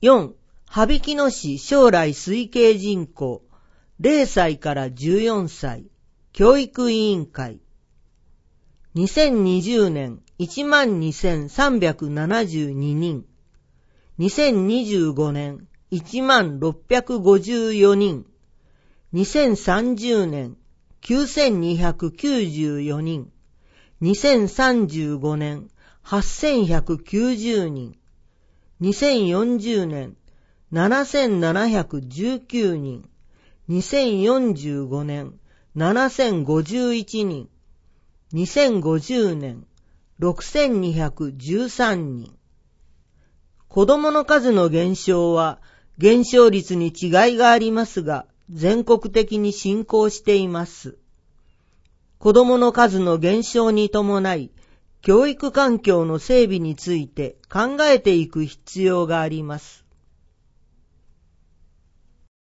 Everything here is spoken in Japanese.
4. 羽曳野市将来推計人口0歳から14歳教育委員会。2020年12,372人。2025年1654人。2030年9294人。2035年8190人。2040年7719人。2045年7051人。2050年6213人。子供の数の減少は減少率に違いがありますが、全国的に進行しています。子供の数の減少に伴い、教育環境の整備について考えていく必要があります。